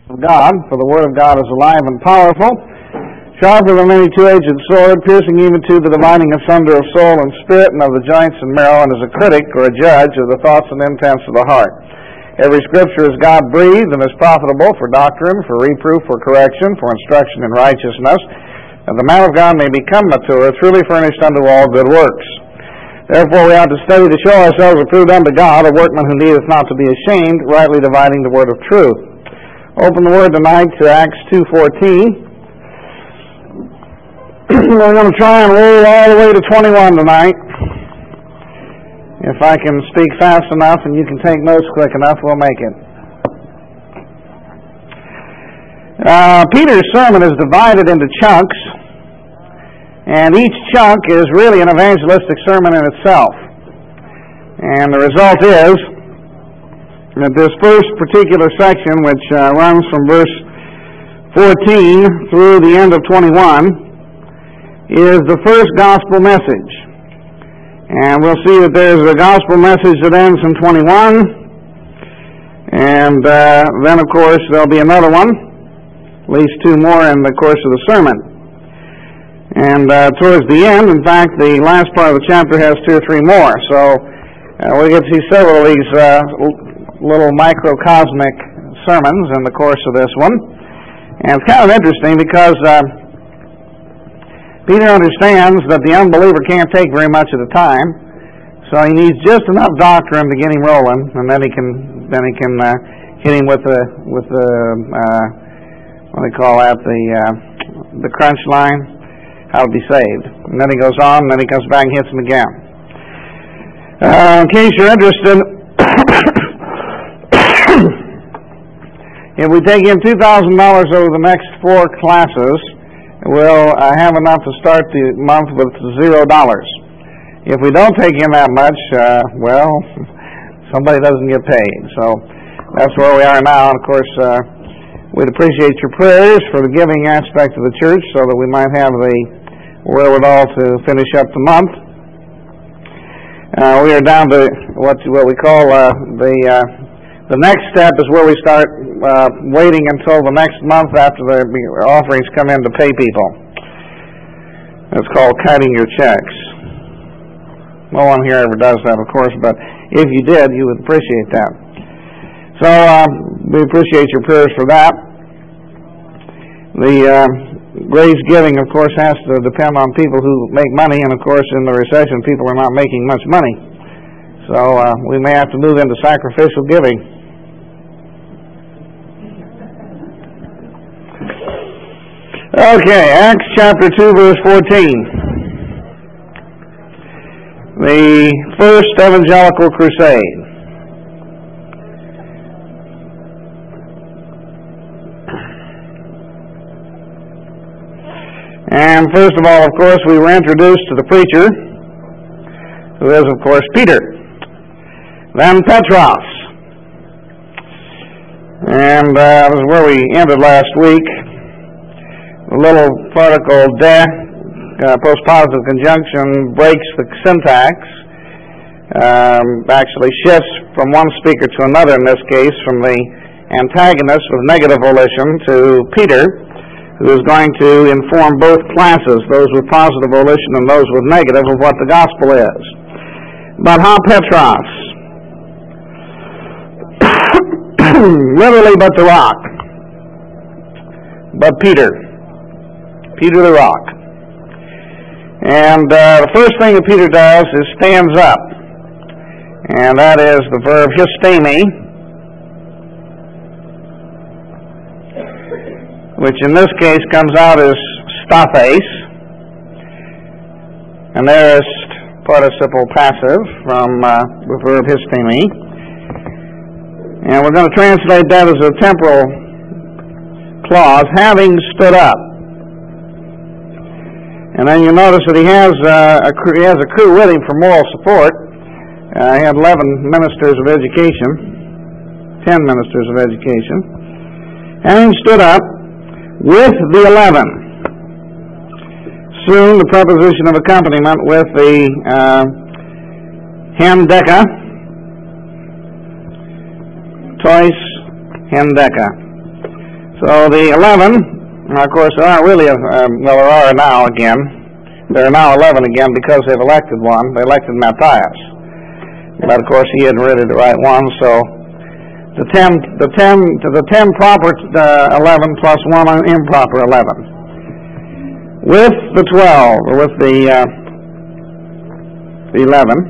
of God, for the Word of God is alive and powerful, sharper than any two-edged sword, piercing even to the dividing asunder of soul and spirit and of the joints and marrow, and is a critic or a judge of the thoughts and intents of the heart. Every Scripture is God-breathed and is profitable for doctrine, for reproof, for correction, for instruction in righteousness, that the man of God may become mature, truly furnished unto all good works. Therefore we ought to study to show ourselves approved unto God, a workman who needeth not to be ashamed, rightly dividing the word of truth. Open the word tonight to Acts 2:14. We're going to try and roll all the way to 21 tonight. If I can speak fast enough and you can take notes quick enough, we'll make it. Peter's sermon is divided into chunks, and each chunk is really an evangelistic sermon in itself. And the result is that this first particular section, which runs from verse 14 through the end of 21, is the first gospel message. And we'll see that there's a gospel message that ends in 21, and then, of course, there'll be another one, at least two more in the course of the sermon. And towards the end, in fact, the last part of the chapter has two or three more. So we get to see several of these little microcosmic sermons in the course of this one. And it's kind of interesting because Peter understands that the unbeliever can't take very much at a time, so he needs just enough doctrine to get him rolling, and then he can hit him with the what do they call that, the crunch line, how to be saved. And then he goes on, and then he comes back and hits him again. In case you're interested, if we take in $2,000 over the next 4 classes, we'll have enough to start the month with $0. If we don't take in that much, well, somebody doesn't get paid. So that's where we are now. And of course, we'd appreciate your prayers for the giving aspect of the church so that we might have the wherewithal to finish up the month. We are down to what we call the next step is where we start waiting until the next month after the offerings come in to pay people. It's called cutting your checks. No one here ever does that, of course, but if you did, you would appreciate that. So we appreciate your prayers for that. The grace giving, of course, has to depend on people who make money, and of course, in the recession, people are not making much money. So we may have to move into sacrificial giving. Okay, Acts chapter 2, verse 14. The first evangelical crusade. And first of all, of course, we were introduced to the preacher, who is, of course, Peter. Then Petros. And that was where we ended last week. The little particle de, postpositive conjunction, breaks the syntax, actually shifts from one speaker to another, in this case, from the antagonist with negative volition to Peter, who is going to inform both classes, those with positive volition and those with negative, of what the gospel is. But how Petros? Literally, but the rock. But Peter the rock. And the first thing that Peter does is stands up. And that is the verb histemi, which in this case comes out as staphes. An aorist participle passive from the verb histemi. And we're going to translate that as a temporal clause, having stood up. And then you'll notice that he has a crew with him for moral support. He had 11 ministers of education, 10 ministers of education. Having stood up with the 11. Soon the preposition of accompaniment with the hendeca, tois hendeca. So the 11, of course, there aren't really, there are now again. There are now 11 again because they've elected one. They elected Matthias. But, of course, he isn't really the right one, so the 10 proper 11 plus one improper 11. With the 12, or with the 11.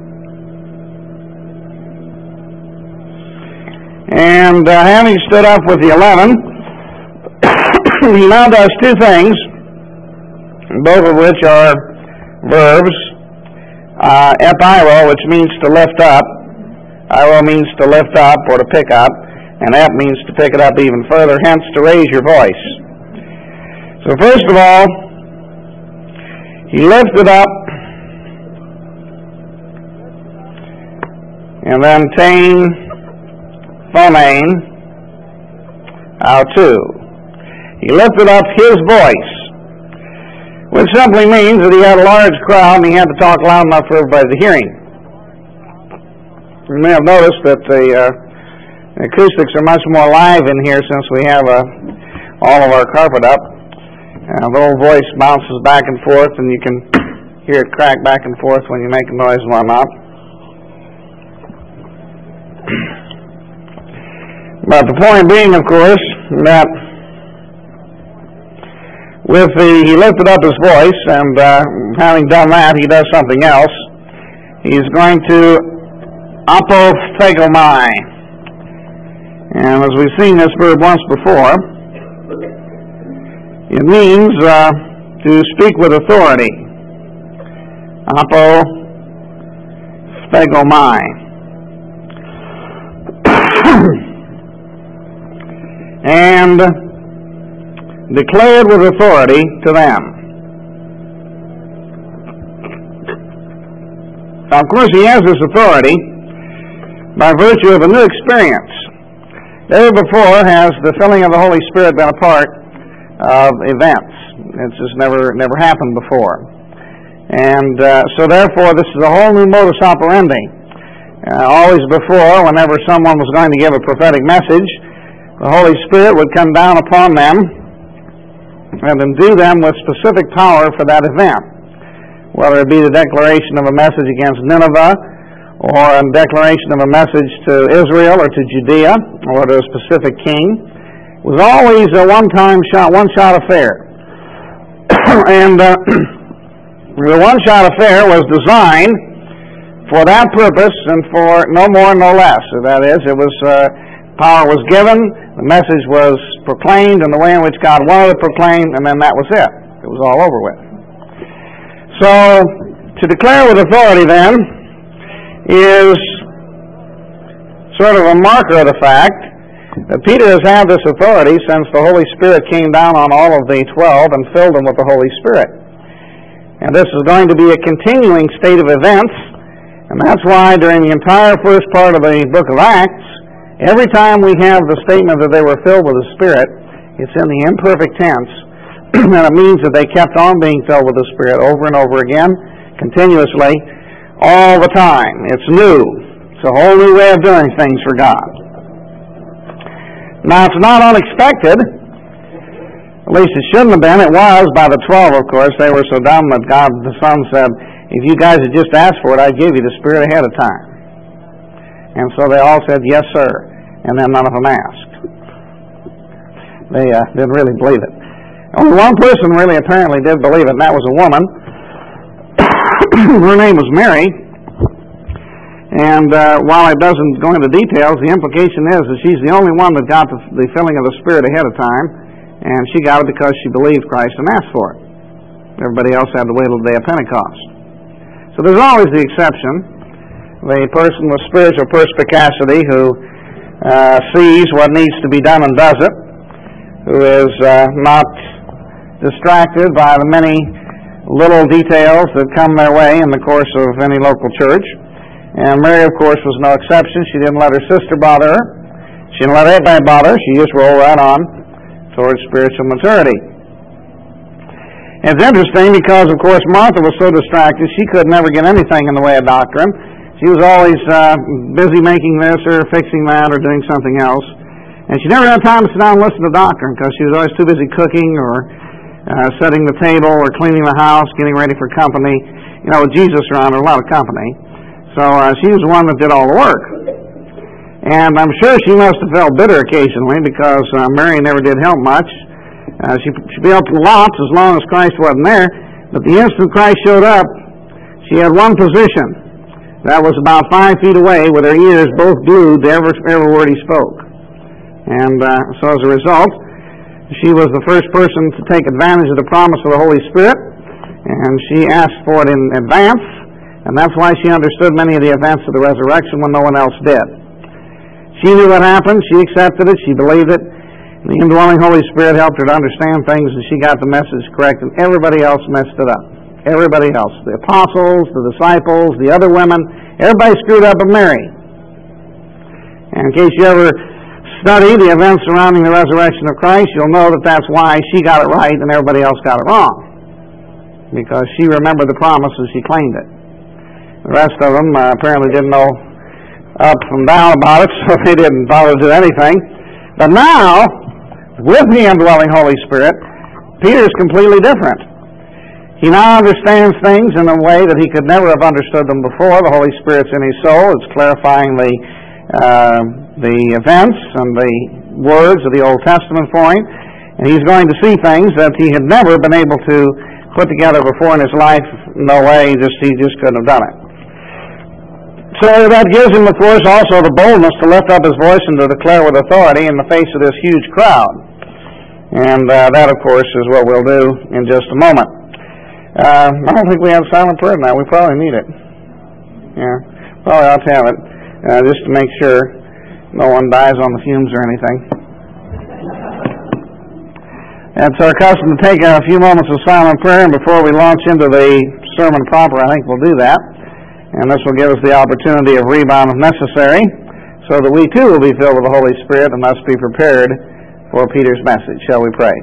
And having stood up with the 11, he now does two things, both of which are verbs. Epairo, which means to lift up. Iro means to lift up or to pick up, and ep means to pick it up even further, hence to raise your voice. So first of all, he lifted up, and then tain, phonein, autu. He lifted up his voice, which simply means that he had a large crowd and he had to talk loud enough for everybody to hear him. You may have noticed that the acoustics are much more live in here since we have all of our carpet up. The little voice bounces back and forth, and you can hear it crack back and forth when you make a noise and whatnot. But the point being, of course, that he lifted up his voice, and having done that, he does something else. He's going to apophthegomai. And as we've seen this verb once before, it means to speak with authority. Apophthegomai. And declared with authority to them. Now, of course, he has this authority by virtue of a new experience. Never before has the filling of the Holy Spirit been a part of events. It's just never happened before. And so therefore, this is a whole new modus operandi. Always before, whenever someone was going to give a prophetic message, the Holy Spirit would come down upon them and endue them with specific power for that event, whether it be the declaration of a message against Nineveh, or a declaration of a message to Israel or to Judea, or to a specific king. It was always a one-shot affair. And the one-shot affair was designed for that purpose and for no more, no less. So that is, it was power was given, the message was proclaimed in the way in which God wanted it proclaimed, and then that was it. It was all over with. So, to declare with authority, then, is sort of a marker of the fact that Peter has had this authority since the Holy Spirit came down on all of the 12 and filled them with the Holy Spirit. And this is going to be a continuing state of events, and that's why during the entire first part of the book of Acts, every time we have the statement that they were filled with the Spirit, it's in the imperfect tense, and it means that they kept on being filled with the Spirit over and over again, continuously, all the time. It's new. It's a whole new way of doing things for God. Now, it's not unexpected. At least it shouldn't have been. It was by the 12, of course. They were so dumb that God the Son said, if you guys had just asked for it, I'd give you the Spirit ahead of time. And so they all said, yes, sir. And then none of them asked. They didn't really believe it. Only one person really apparently did believe it, and that was a woman. Her name was Mary. And while it doesn't go into details, the implication is that she's the only one that got the filling of the Spirit ahead of time, and she got it because she believed Christ and asked for it. Everybody else had to wait till the day of Pentecost. So there's always the exception. The person with spiritual perspicacity who sees what needs to be done and does it, who is not distracted by the many little details that come their way in the course of any local church. And Mary, of course, was no exception. She didn't let her sister bother her. She didn't let anybody bother her. She just rolled right on towards spiritual maturity. It's interesting because, of course, Martha was so distracted she could never get anything in the way of doctrine. She was always busy making this or fixing that or doing something else. And she never had time to sit down and listen to doctrine because she was always too busy cooking or setting the table or cleaning the house, getting ready for company. You know, with Jesus around, there's a lot of company. So she was the one that did all the work. And I'm sure she must have felt bitter occasionally because Mary never did help much. She helped lots as long as Christ wasn't there. But the instant Christ showed up, she had one position. That was about 5 feet away with her ears both glued to every word he spoke. And so as a result, she was the first person to take advantage of the promise of the Holy Spirit. And she asked for it in advance. And that's why she understood many of the events of the resurrection when no one else did. She knew what happened. She accepted it. She believed it. The indwelling Holy Spirit helped her to understand things, and she got the message correct, and everybody else messed it up. Everybody else. The apostles, the disciples, the other women, everybody screwed up but Mary. And in case you ever study the events surrounding the resurrection of Christ, you'll know that that's why she got it right and everybody else got it wrong. Because she remembered the promise and she claimed it. The rest of them apparently didn't know up and down about it, so they didn't bother to do anything. But now, with the indwelling Holy Spirit, Peter's completely different. He now understands things in a way that he could never have understood them before. The Holy Spirit's in his soul. It's clarifying the events and the words of the Old Testament for him. And he's going to see things that he had never been able to put together before in his life. No way, he just couldn't have done it. So that gives him, of course, also the boldness to lift up his voice and to declare with authority in the face of this huge crowd. And that, of course, is what we'll do in just a moment. I don't think we have silent prayer now. We probably need it. Yeah, probably ought to have it, just to make sure no one dies on the fumes or anything. It's our custom to take a few moments of silent prayer, and before we launch into the sermon proper, I think we'll do that. And this will give us the opportunity of rebound if necessary, so that we too will be filled with the Holy Spirit and must be prepared for Peter's message. Shall we pray?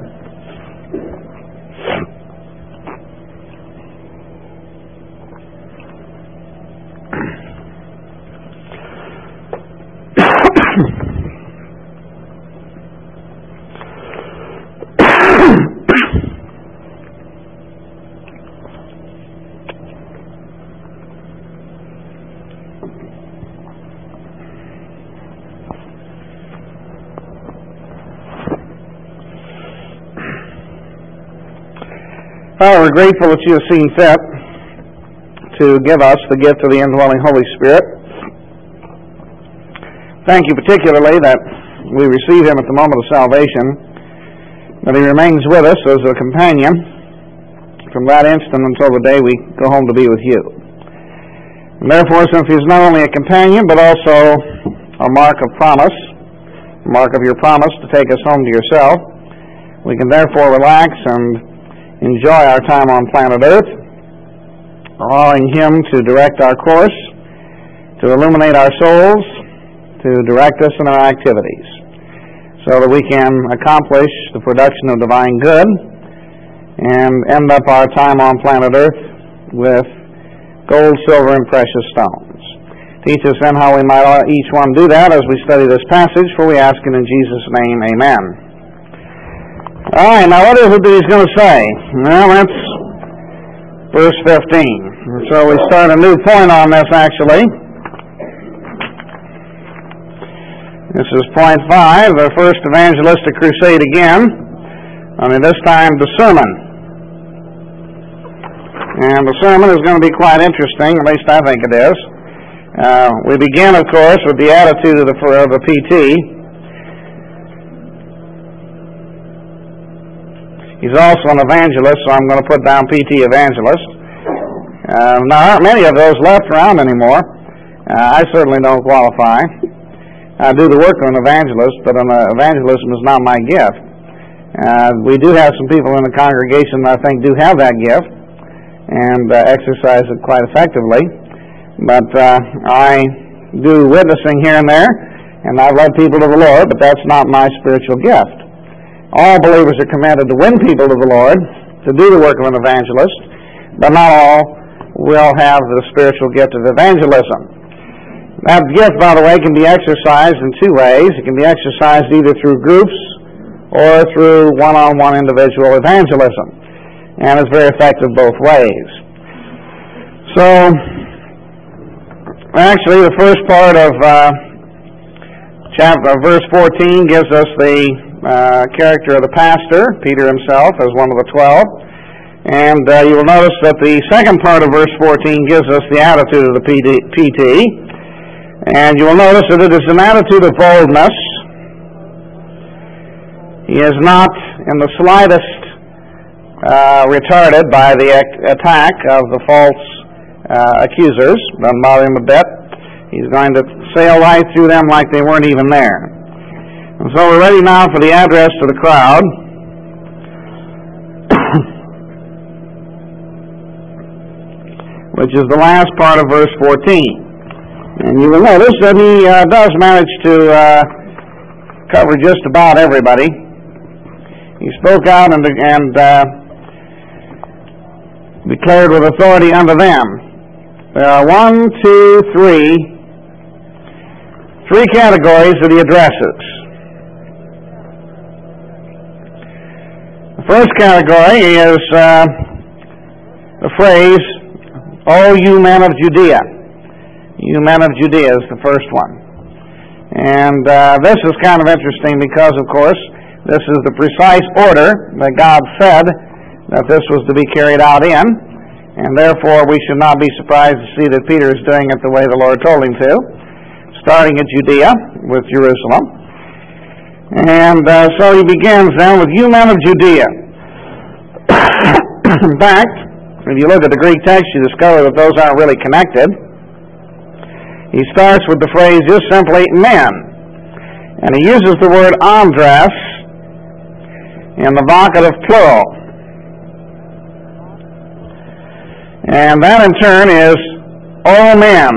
Father, we're grateful that you have seen fit to give us the gift of the indwelling Holy Spirit. Thank you particularly that we receive him at the moment of salvation, that he remains with us as a companion from that instant until the day we go home to be with you. And therefore, since he is not only a companion, but also a mark of promise, a mark of your promise to take us home to yourself, we can therefore relax and enjoy our time on planet Earth, allowing him to direct our course, to illuminate our souls, to direct us in our activities, so that we can accomplish the production of divine good and end up our time on planet Earth with gold, silver, and precious stones. Teach us then how we might each one do that as we study this passage, for we ask it in Jesus' name, amen. All right, now what is it that he's going to say? Well, that's verse 15. So we start a new point on this, actually. This is point 5, the first evangelistic crusade again. Only this time the sermon. And the sermon is going to be quite interesting, at least I think it is. We begin, of course, with the attitude of the PT. He's also an evangelist, so I'm going to put down PT evangelist. Now, there aren't many of those left around anymore. I certainly don't qualify. I do the work of an evangelist, but evangelism is not my gift. We do have some people in the congregation that I think do have that gift and exercise it quite effectively. But I do witnessing here and there, and I've led people to the Lord, but that's not my spiritual gift. All believers are commanded to win people to the Lord, to do the work of an evangelist, but not all will have the spiritual gift of evangelism. That gift, by the way, can be exercised in two ways. It can be exercised either through groups or through one-on-one individual evangelism, and it's very effective both ways. So, actually, the first part of verse 14 gives us the character of the pastor, Peter himself, as one of the 12. And you will notice that the second part of verse 14 gives us the attitude of the PT. And you will notice that it is an attitude of boldness. He is not in the slightest retarded by the attack of the false accusers. Doesn't bother him a bit. He's going to sail right through them like they weren't even there. And so we're ready now for the address to the crowd. Which is the last part of verse 14. And you will notice that he does manage to cover just about everybody. He spoke out and declared with authority unto them. There are three categories that he addresses. The first category is the phrase, "O you men of Judea." You men of Judea is the first one. And this is kind of interesting because, of course, this is the precise order that God said that this was to be carried out in, and therefore we should not be surprised to see that Peter is doing it the way the Lord told him to, starting at Judea with Jerusalem. And so he begins then with, "You men of Judea." In fact, if you look at the Greek text, you discover that those aren't really connected. He starts with the phrase just simply men. And he uses the word andres in the vocative plural. And that in turn is all men.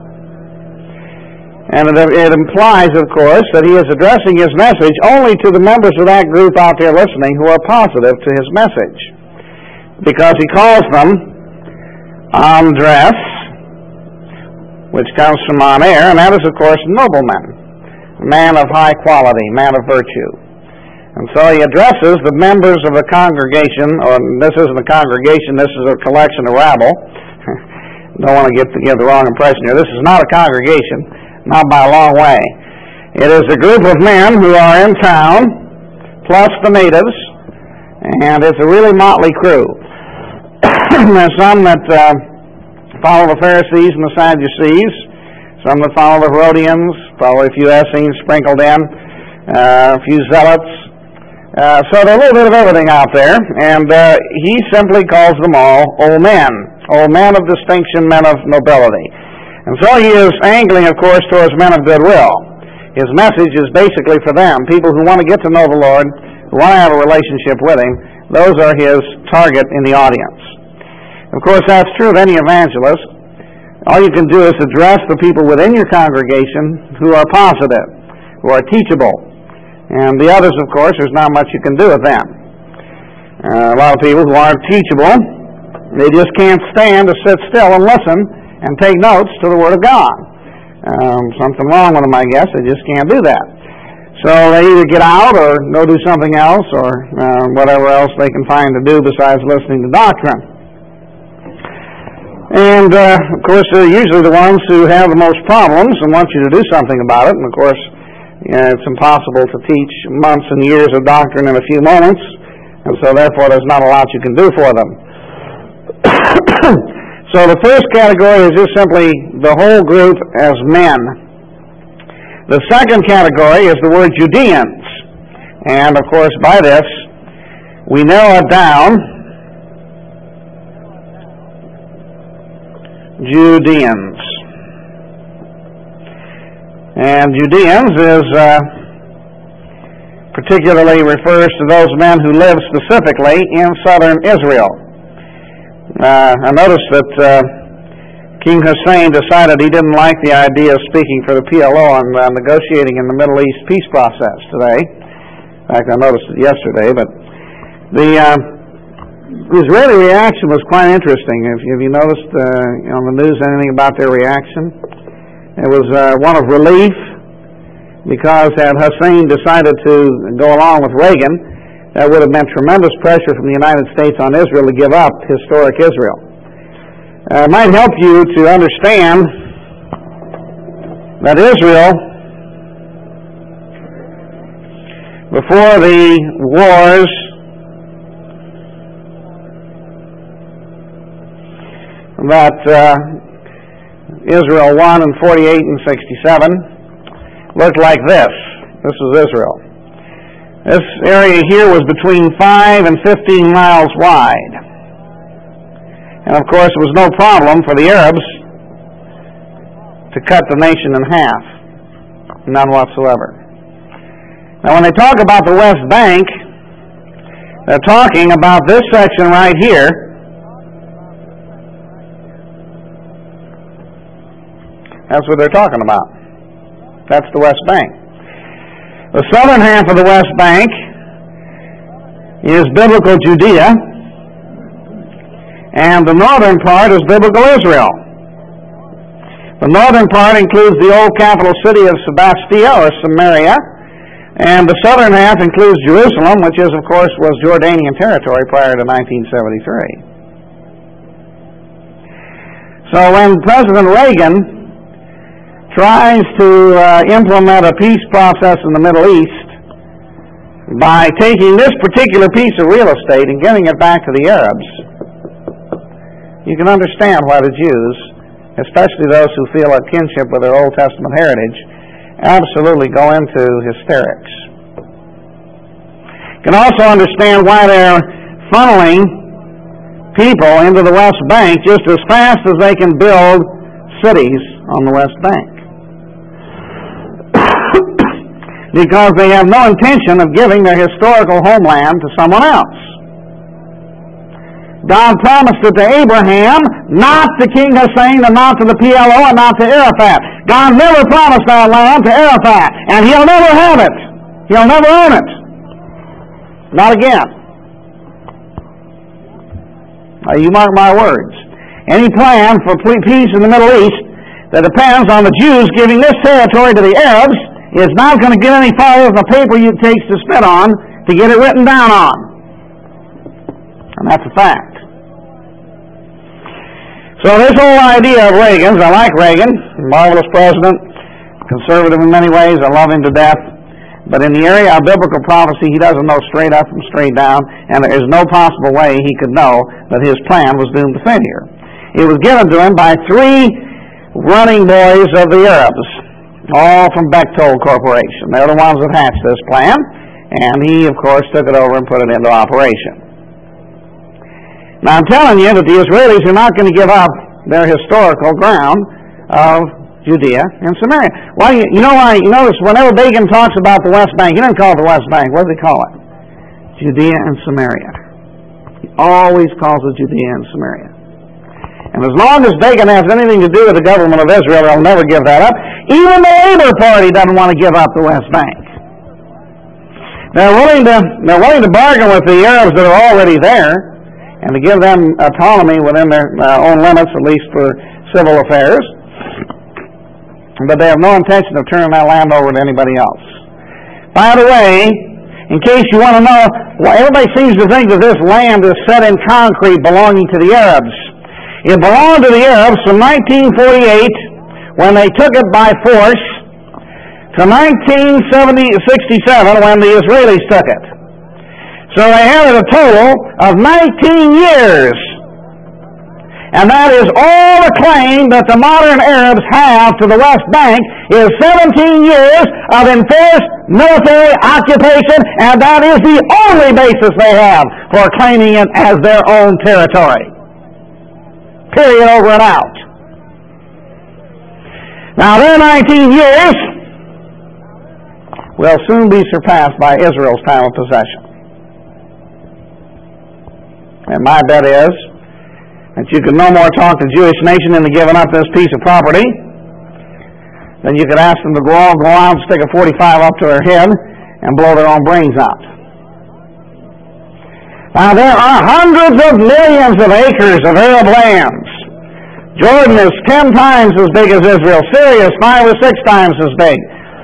And it implies, of course, that he is addressing his message only to the members of that group out there listening who are positive to his message. Because he calls them andres, which comes from aner, and that is, of course, nobleman, man of high quality, man of virtue. And so he addresses the members of the congregation, or this isn't a congregation, this is a collection of rabble. Don't want to give the wrong impression here. This is not a congregation, not by a long way. It is a group of men who are in town, plus the natives, and it's a really motley crew. There's some that follow the Pharisees and the Sadducees, some that follow the Herodians, probably a few Essenes sprinkled in, a few Zealots. So there's a little bit of everything out there, and he simply calls them all old men of distinction, men of nobility. And so he is angling, of course, towards men of goodwill. His message is basically for them, people who want to get to know the Lord, who want to have a relationship with him. Those are his target in the audience. Of course, that's true of any evangelist. All you can do is address the people within your congregation who are positive, who are teachable. And the others, of course, there's not much you can do with them. A lot of people who aren't teachable, they just can't stand to sit still and listen and take notes to the Word of God. Something wrong with them, I guess. They just can't do that. So they either get out or go do something else or whatever else they can find to do besides listening to doctrine. And, of course, they're usually the ones who have the most problems and want you to do something about it. And, of course, it's impossible to teach months and years of doctrine in a few moments. And so, therefore, there's not a lot you can do for them. So the first category is just simply the whole group as men. The second category is the word Judeans. And, of course, by this, we narrow it down. Judeans. And Judeans is particularly refers to those men who live specifically in southern Israel. I noticed that King Hussein decided he didn't like the idea of speaking for the PLO and negotiating in the Middle East peace process today. In fact, I noticed it yesterday, but the Israeli reaction was quite interesting. If you noticed on the news anything about their reaction, It was one of relief, because had Hussein decided to go along with Reagan, that would have meant tremendous pressure from the United States on Israel to give up historic Israel. It might help you to understand that Israel, before the wars that Israel won in 48 and 67, looked like this. This was Israel. This area here was between 5 and 15 miles wide. And of course, it was no problem for the Arabs to cut the nation in half. None whatsoever. Now, when they talk about the West Bank, they're talking about this section right here. That's what they're talking about. That's the West Bank. The southern half of the West Bank is biblical Judea, and the northern part is biblical Israel. The northern part includes the old capital city of Sebastia, or Samaria, and the southern half includes Jerusalem, which is, of course, was Jordanian territory prior to 1973. So when President Reagan tries to implement a peace process in the Middle East by taking this particular piece of real estate and giving it back to the Arabs, you can understand why the Jews, especially those who feel a kinship with their Old Testament heritage, absolutely go into hysterics. You can also understand why they're funneling people into the West Bank just as fast as they can build cities on the West Bank. Because they have no intention of giving their historical homeland to someone else. God promised it to Abraham, not to King Hussein, and not to the PLO, and not to Arafat. God never promised that land to Arafat, and he'll never have it. He'll never own it. Not again. You mark my words. Any plan for peace in the Middle East that depends on the Jews giving this territory to the Arabs is not going to get any farther than the paper it takes to spit on to get it written down on. And that's a fact. So this whole idea of Reagan's, I like Reagan, marvelous president, conservative in many ways, I love him to death, but in the area of biblical prophecy, he doesn't know straight up from straight down, and there is no possible way he could know that his plan was doomed to failure. It was given to him by 3 running boys of the Arabs, all from Bechtold Corporation. They're the ones that hatched this plan, and he, of course, took it over and put it into operation. Now, I'm telling you that the Israelis are not going to give up their historical ground of Judea and Samaria. Well, you know why? You notice whenever Begin talks about the West Bank, he doesn't call it the West Bank. What does he call it? Judea and Samaria. He always calls it Judea and Samaria. And as long as Begin has anything to do with the government of Israel, they'll never give that up. Even the Labour Party doesn't want to give up the West Bank. They're willing to bargain with the Arabs that are already there and to give them autonomy within their own limits, at least for civil affairs. But they have no intention of turning that land over to anybody else. By the way, in case you want to know, everybody seems to think that this land is set in concrete belonging to the Arabs. It belonged to the Arabs from 1948, when they took it by force, to 1967, when the Israelis took it. So they had a total of 19 years. And that is all the claim that the modern Arabs have to the West Bank is 17 years of enforced military occupation, and that is the only basis they have for claiming it as their own territory. Period, over and out. Now, their 19 years will soon be surpassed by Israel's time of possession. And my bet is that you could no more talk the Jewish nation into giving up this piece of property than you could ask them to go out and stick a 45 up to their head and blow their own brains out. Now, there are hundreds of millions of acres of Arab lands Jordan is 10 times as big as Israel. Syria is 5 or 6 times as big.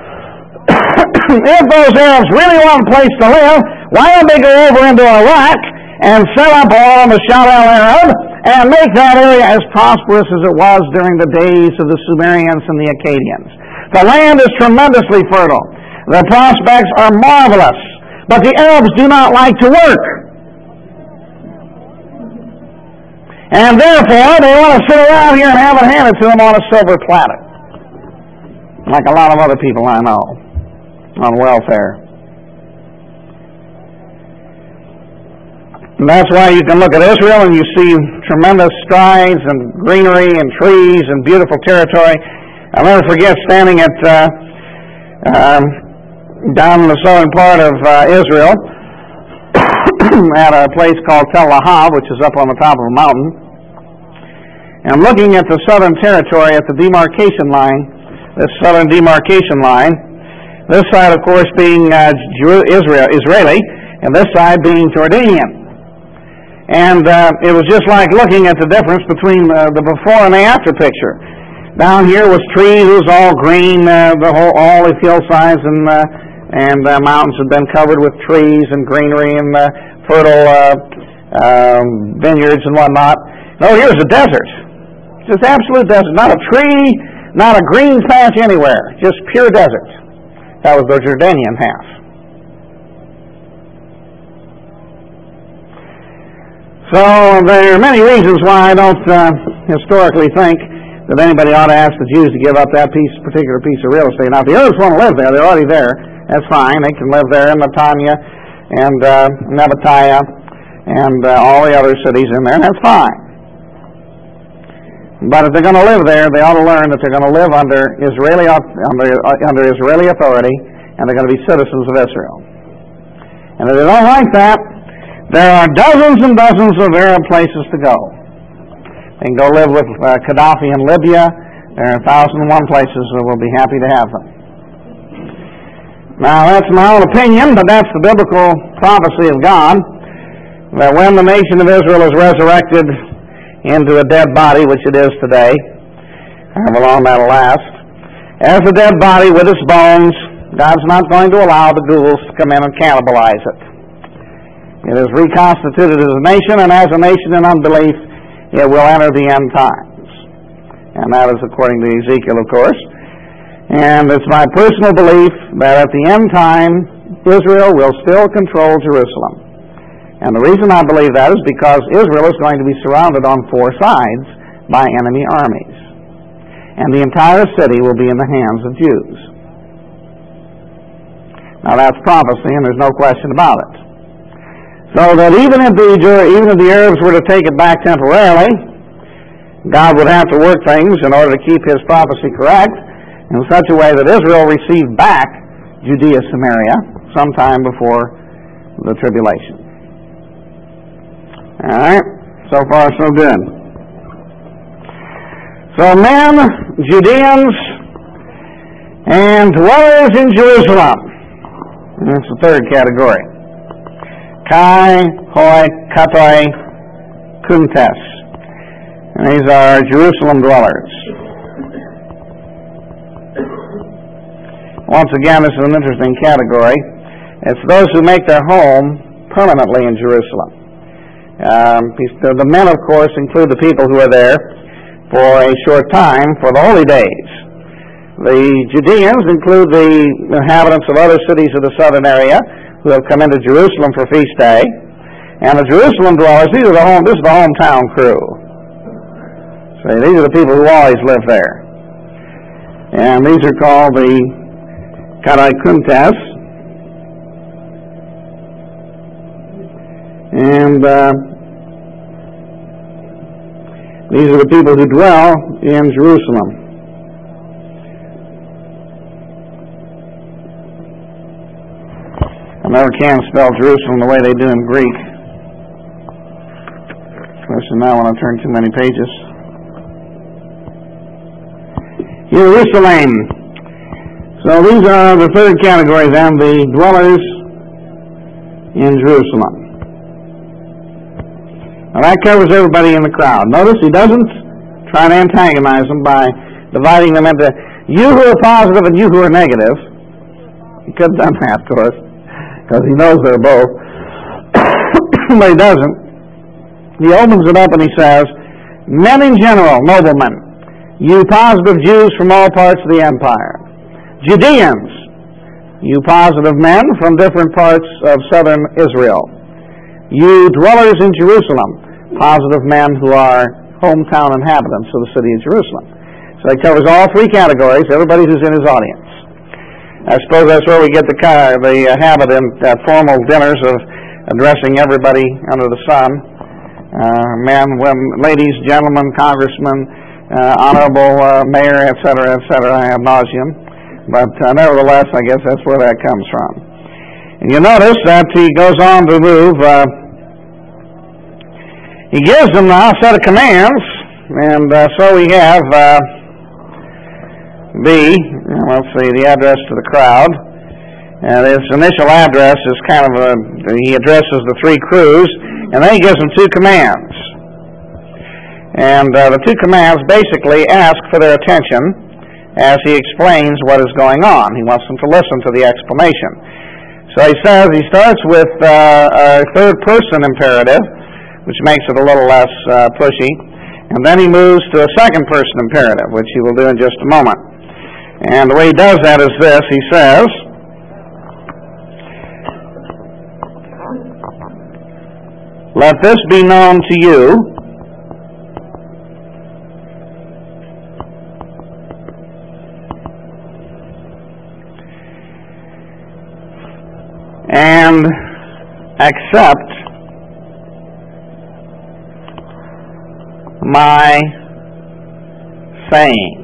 If those Arabs really want a place to live, why don't they go over into Iraq and set up all the Shatt al-Arab and make that area as prosperous as it was during the days of the Sumerians and the Akkadians? The land is tremendously fertile. The prospects are marvelous. But the Arabs do not like to work. And therefore, they want to sit around here and have it handed to them on a silver platter. Like a lot of other people I know on welfare. And that's why you can look at Israel and you see tremendous strides and greenery and trees and beautiful territory. I'll never forget standing at down in the southern part of Israel at a place called Tel Lahav, which is up on the top of a mountain, and looking at the southern territory at the demarcation line, this southern demarcation line, this side, of course, being Israeli, and this side being Jordanian. And it was just like looking at the difference between the before and the after picture. Down here was trees, it was all green, all the hillsides and mountains had been covered with trees and greenery and fertile vineyards and whatnot. No, here's a desert. Just absolute desert. Not a tree, not a green patch anywhere. Just pure desert. That was the Jordanian half. So there are many reasons why I don't historically think that anybody ought to ask the Jews to give up that particular piece of real estate. Now, if the Arabs want to live there, they're already there. That's fine. They can live there in Netanya and Nabataya and all the other cities in there. That's fine. But if they're going to live there, they ought to learn that they're going to live under Israeli authority, and they're going to be citizens of Israel. And if they don't like that, there are dozens and dozens of Arab places to go. They can go live with Gaddafi in Libya. There are 1,001 places that will be happy to have them. Now, that's my own opinion, but that's the biblical prophecy of God, that when the nation of Israel is resurrected into a dead body, which it is today, however long that'll last, as a dead body with its bones, God's not going to allow the ghouls to come in and cannibalize it. It is reconstituted as a nation, and as a nation in unbelief, it will enter the end times. And that is according to Ezekiel, of course. And it's my personal belief that at the end time, Israel will still control Jerusalem. And the reason I believe that is because Israel is going to be surrounded on 4 sides by enemy armies. And the entire city will be in the hands of Jews. Now that's prophecy, and there's no question about it. So that even if the Arabs were to take it back temporarily, God would have to work things in order to keep his prophecy correct in such a way that Israel received back Judea, Samaria, sometime before the tribulation. All right, so far so good. So men, Judeans, and dwellers in Jerusalem. That's the third category. Kai, Hoi, Katoi, Kuntes. And these are Jerusalem dwellers. Once again, this is an interesting category. It's those who make their home permanently in Jerusalem. The men, of course, include the people who are there for a short time for the holy days. The Judeans include the inhabitants of other cities of the southern area who have come into Jerusalem for feast day. And the Jerusalem dwellers, this is the hometown crew. So these are the people who always live there. And these are called the Karai Kuntas. And these are the people who dwell in Jerusalem. I never can spell Jerusalem the way they do in Greek. Especially now when I turn too many pages. Jerusalem. So these are the third category then, the dwellers in Jerusalem. Now that covers everybody in the crowd. Notice he doesn't trying to antagonize them by dividing them into you who are positive and you who are negative. He could have done that, of course, because he knows they're both. But he doesn't. He opens it up and he says, men in general, noblemen, you positive Jews from all parts of the empire, Judeans, you positive men from different parts of southern Israel, you dwellers in Jerusalem, positive men who are hometown inhabitants of the city of Jerusalem. So it covers all three categories, everybody who's in his audience. I suppose that's where we get the habit in formal dinners of addressing everybody under the sun, men, women, ladies, gentlemen, congressmen, honorable mayor, etc., ad nauseum. But nevertheless, I guess that's where that comes from. And you notice that he goes on to move. He gives them now a set of commands, and so we have the address to the crowd. And his initial address is kind of he addresses the three crews, and then he gives them two commands. And the two commands basically ask for their attention as he explains what is going on. He wants them to listen to the explanation. So he says, he starts with a third-person imperative, which makes it a little less pushy, and then he moves to a second-person imperative, which he will do in just a moment. And the way he does that is this. He says, let this be known to you, and accept my saying.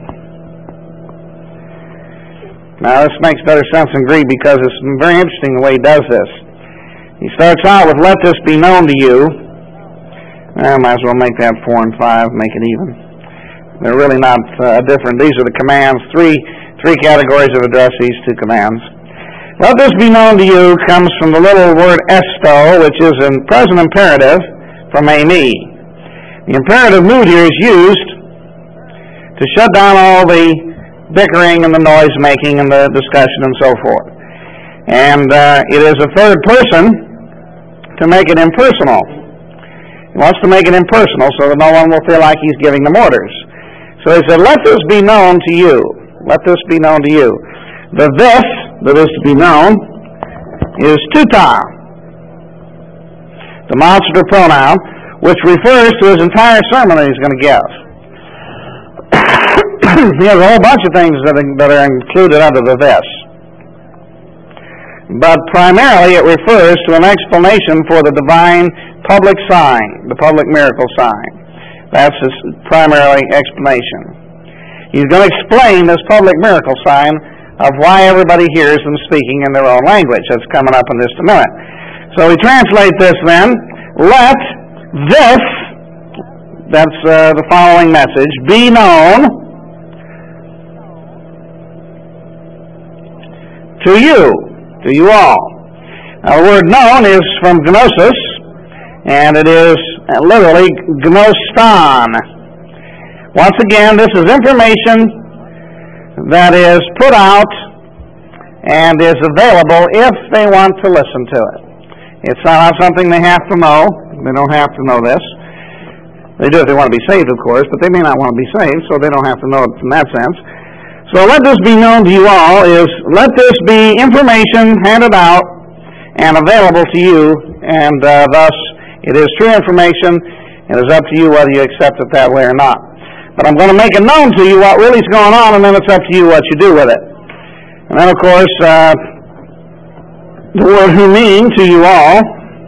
Now this makes better sense in Greek because it's very interesting the way he does this. He starts out with, let this be known to you. I might as well make that 4 and 5, make it even. They're really not different. These are the commands, three categories of address, these two commands. Let this be known to you comes from the little word esto, which is in present imperative from me. The imperative mood here is used to shut down all the bickering and the noise making and the discussion and so forth. And it is a third person to make it impersonal. He wants to make it impersonal so that no one will feel like he's giving them orders. So he said, let this be known to you. Let this be known to you. The this that is to be known is tuta, demonstrative pronoun, which refers to his entire sermon that he's going to give. He has a whole bunch of things that are included under the this. But primarily it refers to an explanation for the divine public sign, the public miracle sign. That's his primary explanation. He's going to explain this public miracle sign of why everybody hears them speaking in their own language. That's coming up in just a minute. So we translate this then. Let this, that's the following message, be known to you all. Now the word known is from gnosis, and it is literally gnoston. Once again, this is information that is put out and is available if they want to listen to it. It's not something they have to know. They don't have to know this. They do if they want to be saved, of course, but they may not want to be saved, so they don't have to know it from that sense. So let this be known to you all is, let this be information handed out and available to you, and thus it is true information. It is up to you whether you accept it that way or not. But I'm going to make it known to you what really is going on, and then it's up to you what you do with it. And then, of course, the word humin, to you all,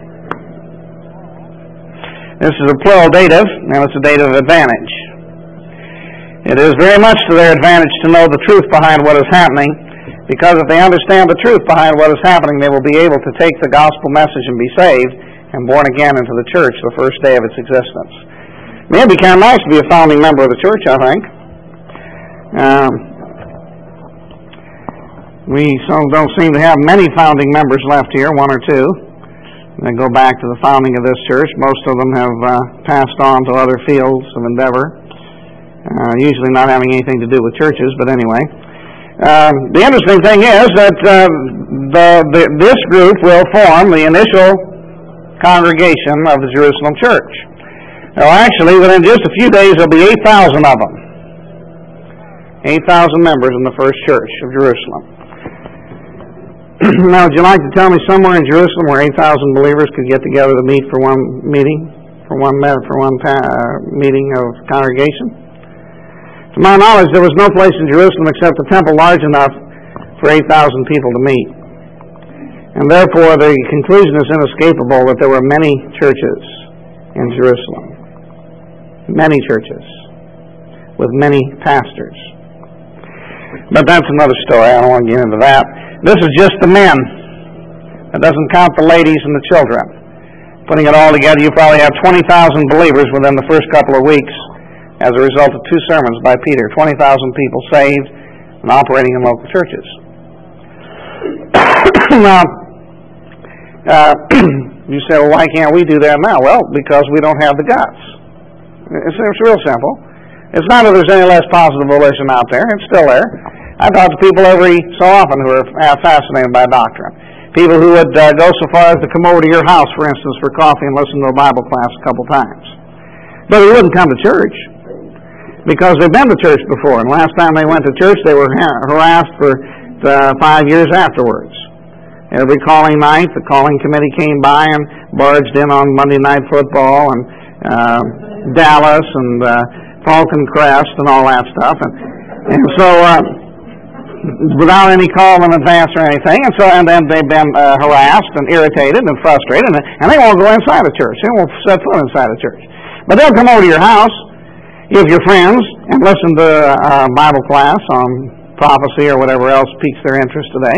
this is a plural dative, and it's a dative of advantage. It is very much to their advantage to know the truth behind what is happening, because if they understand the truth behind what is happening, they will be able to take the gospel message and be saved and born again into the church the first day of its existence. It would be kind of nice to be a founding member of the church, I think. We don't seem to have many founding members left here, one or two. They go back to the founding of this church. Most of them have passed on to other fields of endeavor. usually not having anything to do with churches, but anyway. The interesting thing is that this group will form the initial congregation of the Jerusalem church. Now, actually, within just a few days, there'll be 8,000 of them. 8,000 members in the first church of Jerusalem. Now, would you like to tell me somewhere in Jerusalem where 8,000 believers could get together to meet for one meeting, meeting of congregation? To my knowledge, there was no place in Jerusalem except a temple large enough for 8,000 people to meet. And therefore, the conclusion is inescapable that there were many churches in Jerusalem. Many churches with many pastors. But that's another story. I don't want to get into that. This is just the men. It doesn't count the ladies and the children. Putting it all together, you probably have 20,000 believers within the first couple of weeks as a result of 2 sermons by Peter. 20,000 people saved and operating in local churches. Now, you say, well, why can't we do that now? Well, because we don't have the guts. It's real simple. It's not that there's any less positive volition out there. It's still there. I talk to people every so often who are fascinated by doctrine. People who would go so far as to come over to your house, for instance, for coffee and listen to a Bible class a couple times. But they wouldn't come to church because they've been to church before. And last time they went to church, they were harassed for 5 years afterwards. Every calling night, the calling committee came by and barged in on Monday Night Football and Dallas and Falcon Crest and all that stuff, and so without any call in advance or anything, and then they've been harassed and irritated and frustrated, and they won't go inside a church. They won't set foot inside a church. But they'll come over to your house, if you're friends, and listen to a Bible class on prophecy or whatever else piques their interest today.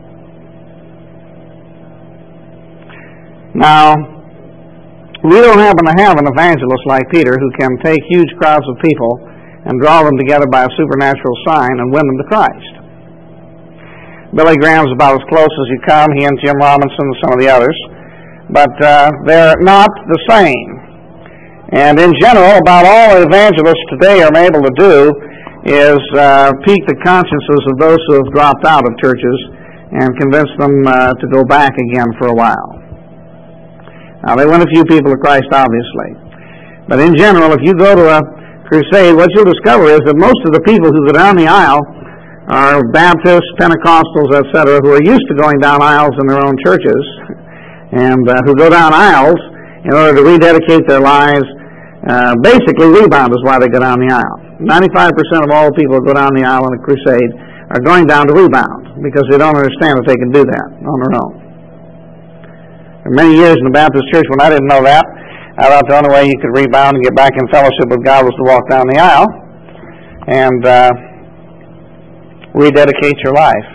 Now, we don't happen to have an evangelist like Peter who can take huge crowds of people and draw them together by a supernatural sign and win them to Christ. Billy Graham's about as close as you come, he and Jim Robinson and some of the others, but they're not the same. And in general, about all evangelists today are able to do is pique the consciences of those who have dropped out of churches and convince them to go back again for a while. Now, they win a few people to Christ, obviously. But in general, if you go to a crusade, what you'll discover is that most of the people who go down the aisle are Baptists, Pentecostals, etc., who are used to going down aisles in their own churches, and who go down aisles in order to rededicate their lives. Basically, rebound is why they go down the aisle. 95% of all the people who go down the aisle in a crusade are going down to rebound because they don't understand that they can do that on their own. For many years in the Baptist church, when I didn't know that, I thought the only way you could rebound and get back in fellowship with God was to walk down the aisle and rededicate your life.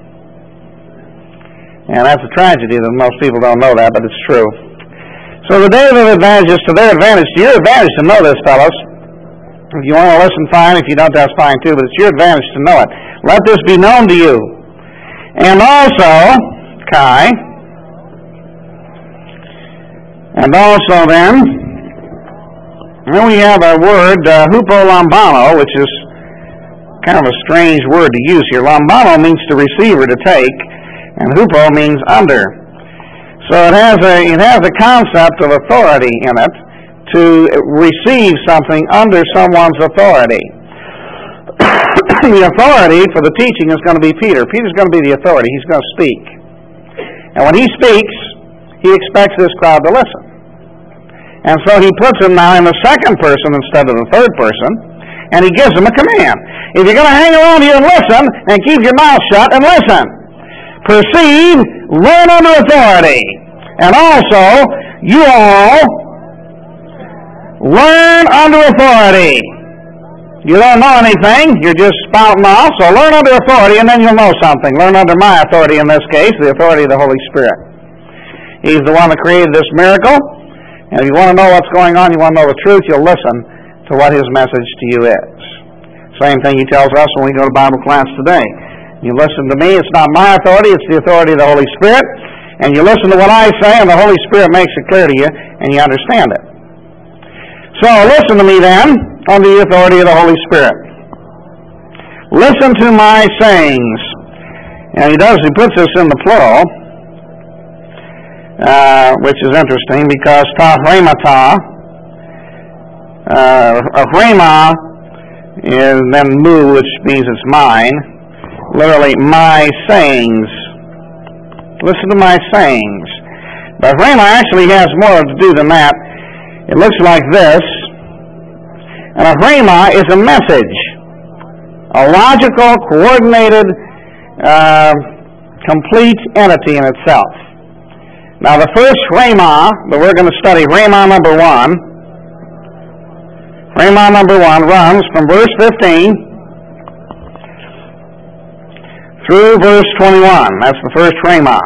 And that's a tragedy that most people don't know that, but it's true. So the day of the advantage is to their advantage. To your advantage to know this, fellas. If you want to listen, fine. If you don't, that's fine too. But it's your advantage to know it. Let this be known to you. And also, Kai. And also then we have a word, hupo lambano, which is kind of a strange word to use here. Lambano means to receive or to take, and hupo means under. So it has a concept of authority in it, to receive something under someone's authority. The authority for the teaching is going to be Peter. Peter's going to be the authority. He's going to speak. And when he speaks, he expects this crowd to listen. And so he puts him now in the second person instead of the third person, and he gives them a command. If you're going to hang around here and listen, and keep your mouth shut and listen. Perceive, learn under authority. And also, you all learn under authority. You don't know anything, you're just spouting off, so learn under authority and then you'll know something. Learn under my authority in this case, the authority of the Holy Spirit. He's the one that created this miracle. And if you want to know what's going on, you want to know the truth, you'll listen to what his message to you is. Same thing he tells us when we go to Bible class today. You listen to me, it's not my authority, it's the authority of the Holy Spirit. And you listen to what I say, and the Holy Spirit makes it clear to you, and you understand it. So listen to me then. under the authority of the Holy Spirit. Listen to my sayings. And he puts this in the plural, which is interesting because ta rhemata, rhema is then mu, which means it's mine. Literally, my sayings. Listen to my sayings. But rhema actually has more to do than that. It looks like this. And a rhema is a message. A logical, coordinated, complete entity in itself. Now the first rhema that we're going to study, rhema number 1, runs from verse 15 through verse 21. That's the first rhema.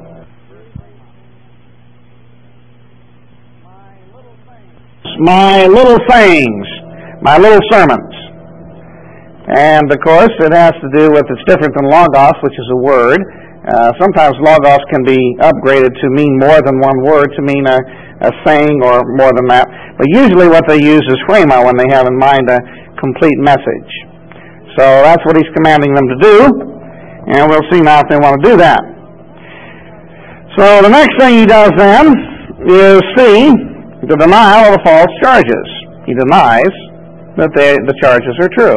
My little sayings, my little sermons. And, of course, it has to do with, it's different than logos, which is a word. Sometimes logos can be upgraded to mean more than one word, to mean a saying or more than that. But usually what they use is rhema when they have in mind a complete message. So that's what he's commanding them to do, and we'll see now if they want to do that. So the next thing he does then is see the denial of the false charges. He denies that the charges are true.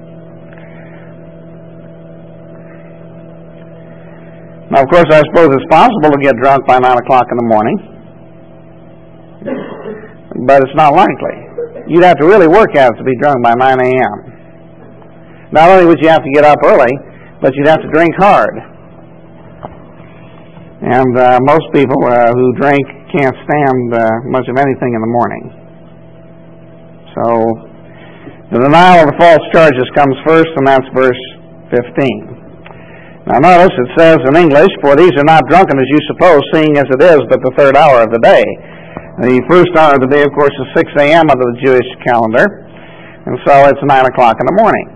Now, of course, I suppose it's possible to get drunk by 9 o'clock in the morning, but it's not likely. You'd have to really work at it to be drunk by 9 a.m. Not only would you have to get up early, but you'd have to drink hard. And most people who drink can't stand much of anything in the morning. So, the denial of the false charges comes first, and that's verse 15. Now notice it says in English, for these are not drunken as you suppose, seeing as it is but the third hour of the day. The first hour of the day, of course, is 6 a.m. under the Jewish calendar, and so it's 9 o'clock in the morning.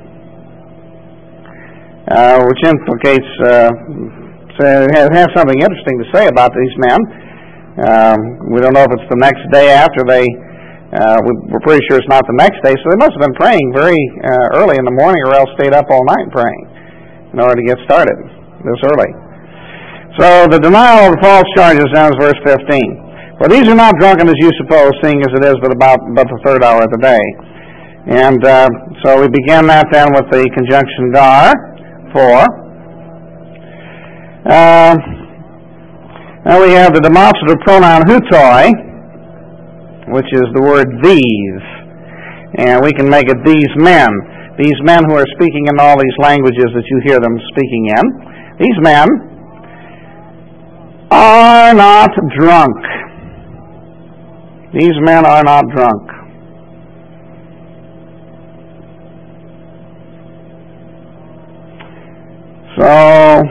Which implicates, it has something interesting to say about these men. We don't know if it's the next day after they, we're pretty sure it's not the next day, so they must have been praying very early in the morning or else stayed up all night praying in order to get started this early. So the denial of the false charges ends verse 15. For these are not drunken as you suppose, seeing as it is but the third hour of the day. And so we begin that then with the conjunction gar, for. Now we have the demonstrative pronoun hutoi, which is the word these. And we can make it these men. These men who are speaking in all these languages that you hear them speaking in, these men are not drunk. These men are not drunk. So,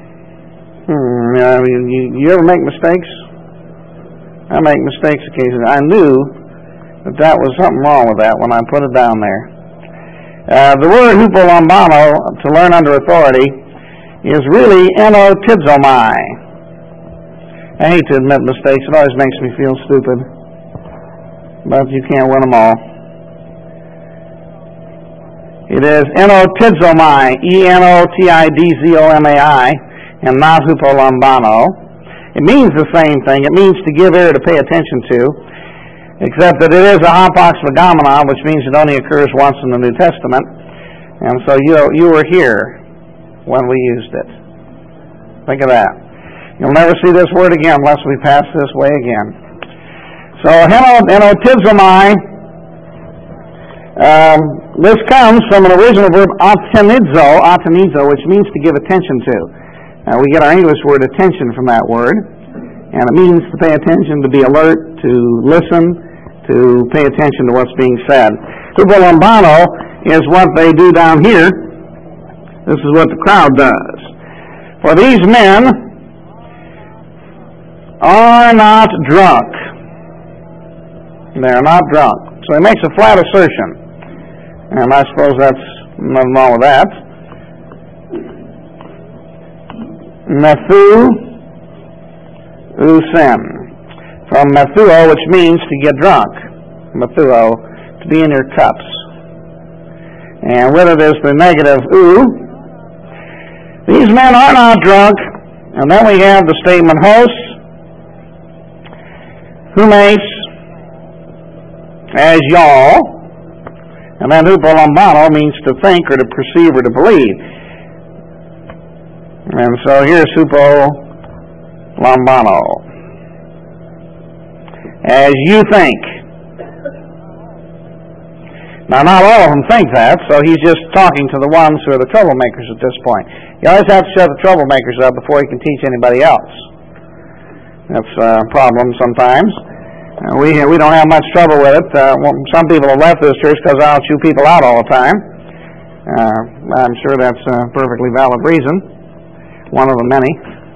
you ever make mistakes? I make mistakes occasionally. I knew that was something wrong with that when I put it down there. The word hupolambano, to learn under authority, is really enotizomai. I hate to admit mistakes. It always makes me feel stupid. But you can't win them all. It is enotizomai, E-N-O-T-I-D-Z-O-M-A-I, and not hupolambano. It means the same thing. It means to give ear, to pay attention to. Except that it is a hapax legomena, which means it only occurs once in the New Testament. And so you were here when we used it. Think of that. You'll never see this word again unless we pass this way again. So, enotizomai, this comes from an original verb atenizo, which means to give attention to. We get our English word attention from that word. And it means to pay attention, to be alert, to listen, to pay attention to what's being said. Hupolambano is what they do down here. This is what the crowd does. For these men are not drunk. They are not drunk. So he makes a flat assertion. And I suppose that's nothing wrong with that. Methu usen, from methuo, which means to get drunk. Methuo, to be in your cups. And with it is the negative ooh. These men are not drunk. And then we have the statement hos, humes, as y'all. And then hupolambano means to think or to perceive or to believe. And so here's hupolambano. As you think. Now, not all of them think that, so he's just talking to the ones who are the troublemakers at this point. You always have to shut the troublemakers up before you can teach anybody else. That's a problem sometimes. We don't have much trouble with it. Some people have left this church because I don't chew people out all the time. I'm sure that's a perfectly valid reason. One of the many.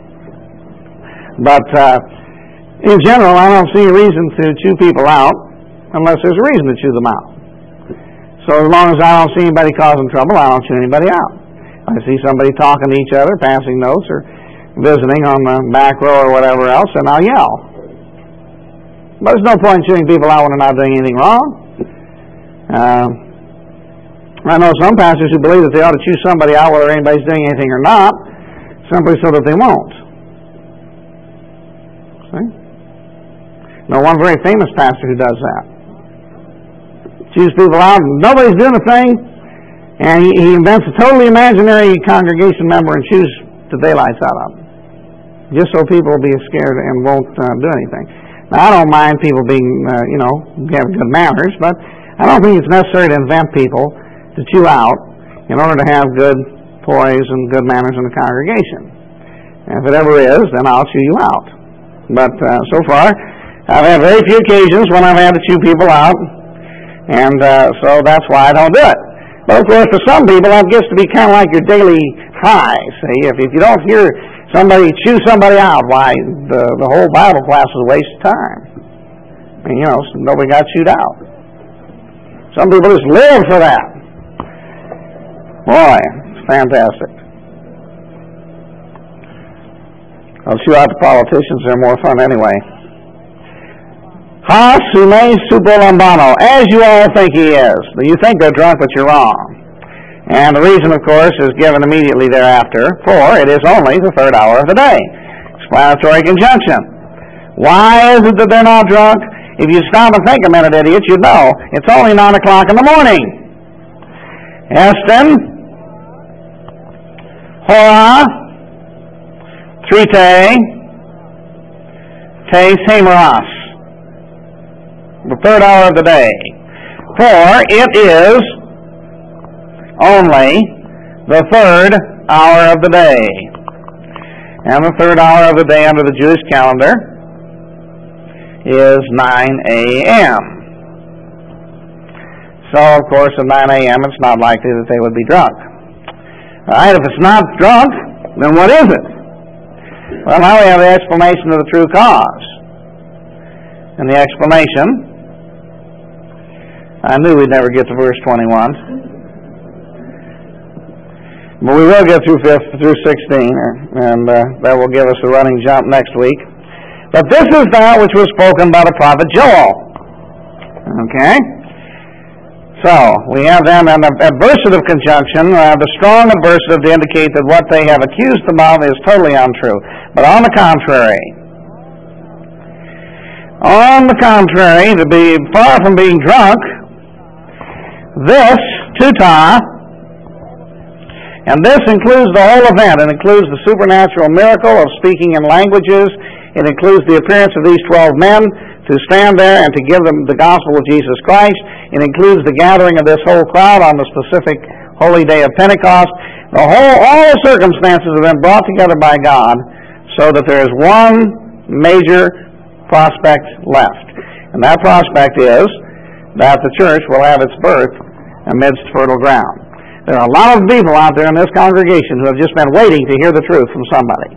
But in general, I don't see a reason to chew people out unless there's a reason to chew them out. So as long as I don't see anybody causing trouble, I don't chew anybody out. I see somebody talking to each other, passing notes, or visiting on the back row or whatever else, and I'll yell. But there's no point in chewing people out when they're not doing anything wrong. I know some pastors who believe that they ought to chew somebody out whether anybody's doing anything or not, simply so that they won't. See? Now, one very famous pastor who does that. Chews people out, and nobody's doing a thing, and he invents a totally imaginary congregation member and chews the daylights out of them, just so people will be scared and won't do anything. Now, I don't mind people being, having good manners, but I don't think it's necessary to invent people to chew out in order to have good poise and good manners in the congregation. And if it ever is, then I'll chew you out. But so far, I've had very few occasions when I've had to chew people out. And so that's why I don't do it. But of course, for some people, that gets to be kind of like your daily high. See, if you don't hear somebody chew somebody out, why, the whole Bible class is a waste of time. I mean, nobody got chewed out. Some people just live for that. Boy, it's fantastic. I'll chew out the politicians. They're more fun anyway. Hos, humes, hupolambano, as you all think he is. You think they're drunk, but you're wrong. And the reason, of course, is given immediately thereafter, for it is only the third hour of the day. Explanatory conjunction. Why is it that they're not drunk? If you stop and think a minute, idiots, you'd know. It's only 9 o'clock in the morning. Estin, hora, trite, tes hemeros. The third hour of the day. For it is only the third hour of the day. And the third hour of the day under the Jewish calendar is 9 a.m. So, of course, at 9 a.m. it's not likely that they would be drunk. All right, if it's not drunk, then what is it? Well, now we have the explanation of the true cause. And the explanation, I knew we'd never get to verse 21. But we will get through 16, and that will give us a running jump next week. But this is that which was spoken by the prophet Joel. Okay? So, we have then an adversative conjunction, the strong adversative to indicate that what they have accused them of is totally untrue. But on the contrary, to be far from being drunk, this, tuta, and this includes the whole event. It includes the supernatural miracle of speaking in languages. It includes the appearance of these 12 men to stand there and to give them the gospel of Jesus Christ. It includes the gathering of this whole crowd on the specific holy day of Pentecost. All the circumstances have been brought together by God so that there is one major prospect left. And that prospect is that the church will have its birth amidst fertile ground. There are a lot of people out there in this congregation who have just been waiting to hear the truth from somebody.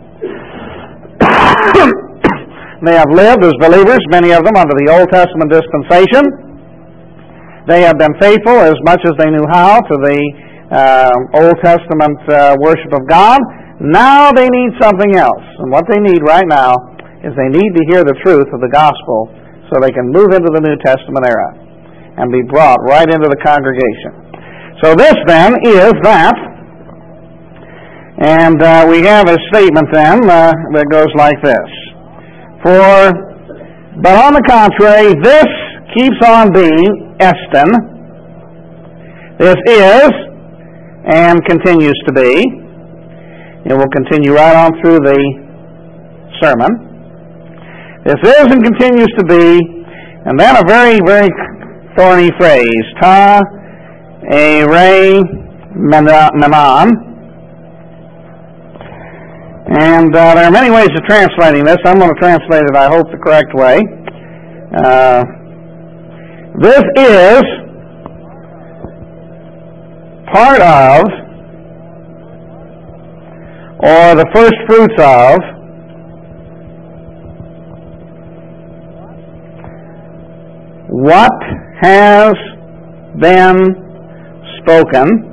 They have lived as believers, many of them, under the Old Testament dispensation. They have been faithful as much as they knew how to the Old Testament worship of God. Now they need something else. And what they need right now is they need to hear the truth of the gospel so they can move into the New Testament era and be brought right into the congregation. So this then is that. And we have a statement then that goes like this. But on the contrary, this keeps on being estin. This is and continues to be. It will continue right on through the sermon. This is and continues to be, and then a very, very thorny phrase, ta re menon. And there are many ways of translating this. I'm going to translate it, I hope, the correct way. This is part of, or the first fruits of, what has been spoken.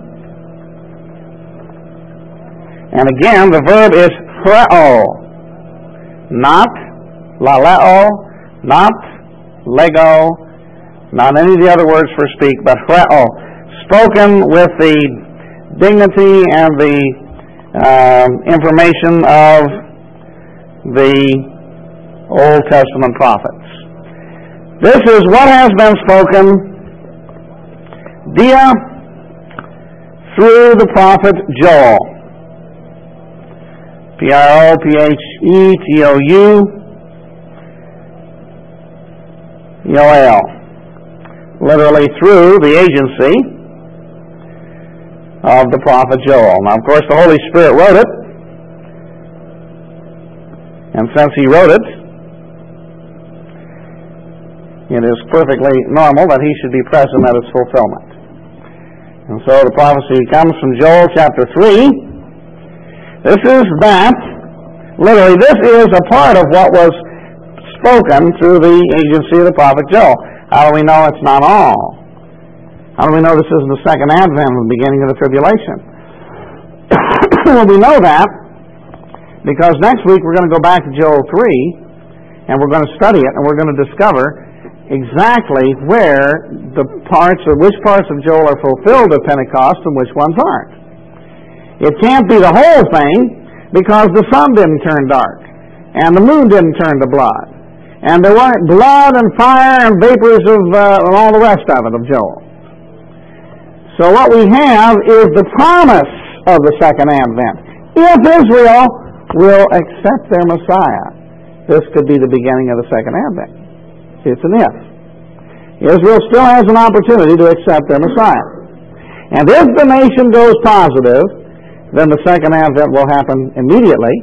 And again, the verb is hreo, not laleo, not lego, not any of the other words for speak, but hreo, spoken with the dignity and the information of the Old Testament prophets. This is what has been spoken, dia, through the prophet Joel. P-R-O-P-H-E-T-O-U-Joel. Literally through the agency of the prophet Joel. Now, of course, the Holy Spirit wrote it. And since He wrote it, it is perfectly normal that He should be present at its fulfillment. And so the prophecy comes from Joel chapter 3. This is that, literally, this is a part of what was spoken through the agency of the prophet Joel. How do we know it's not all? How do we know this isn't the second advent, the beginning of the tribulation? Well, we know that because next week we're going to go back to Joel 3, and we're going to study it, and we're going to discover exactly where which parts of Joel are fulfilled at Pentecost and which ones aren't. It can't be the whole thing because the sun didn't turn dark and the moon didn't turn to blood and there weren't blood and fire and vapors of and all the rest of it of Joel. So what we have is the promise of the second advent. If Israel will accept their Messiah, this could be the beginning of the second advent. It's an if. Israel still has an opportunity to accept their Messiah. And if the nation goes positive, then the second advent will happen immediately.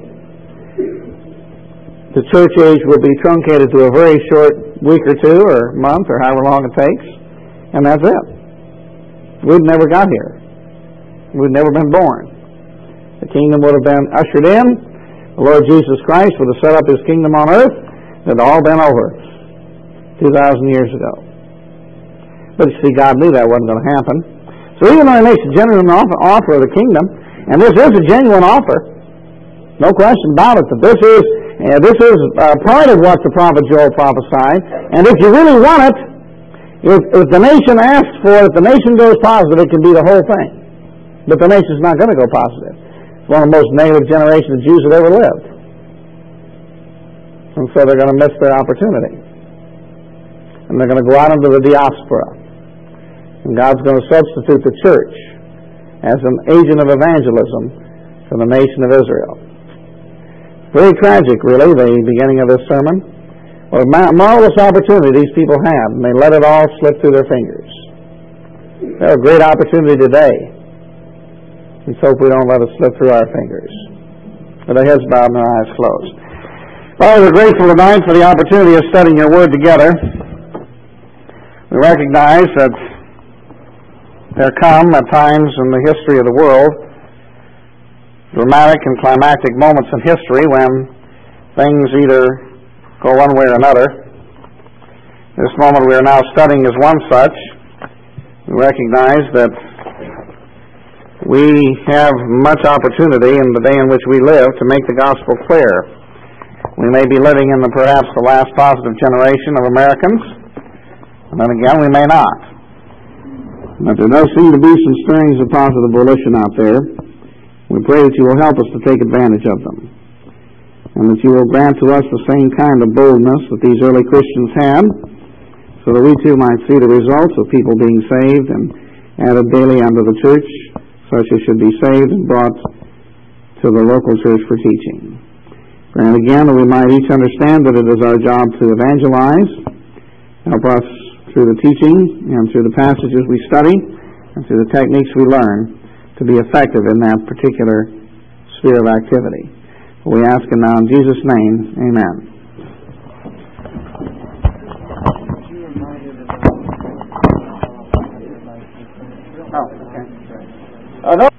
The church age will be truncated to a very short week or two or month or however long it takes, and that's it. We've never got here. We've never been born. The kingdom would have been ushered in. The Lord Jesus Christ would have set up His kingdom on earth. It had all been over 2,000 years ago. But you see, God knew that wasn't going to happen. So even though He makes a genuine offer of the kingdom, and this is a genuine offer, no question about it, that this is part of what the prophet Joel prophesied. And if you really want it, if the nation asks for it, if the nation goes positive, it can be the whole thing. But the nation's not going to go positive. It's one of the most negative generations of Jews that ever lived. And so they're going to miss their opportunity. And they're going to go out into the diaspora. And God's going to substitute the church as an agent of evangelism for the nation of Israel. Very tragic, really, the beginning of this sermon. What a marvelous opportunity these people have, and they let it all slip through their fingers. They have a great opportunity today. Let's hope we don't let it slip through our fingers. With our heads bowed and our eyes closed. Father, we're grateful tonight for the opportunity of studying your word together. We recognize that there come at times in the history of the world dramatic and climactic moments in history when things either go one way or another. This moment we are now studying is one such. We recognize that we have much opportunity in the day in which we live to make the gospel clear. We may be living in perhaps the last positive generation of Americans, and then again we may not. But there does seem to be some stirrings of positive volition out there. We pray that you will help us to take advantage of them, and that you will grant to us the same kind of boldness that these early Christians had, so that we too might see the results of people being saved and added daily unto the church, such as should be saved and brought to the local church for teaching. And again, that we might each understand that it is our job to evangelize. Help us through the teaching and through the passages we study and through the techniques we learn to be effective in that particular sphere of activity. We ask it now in Jesus' name, amen. Oh, okay.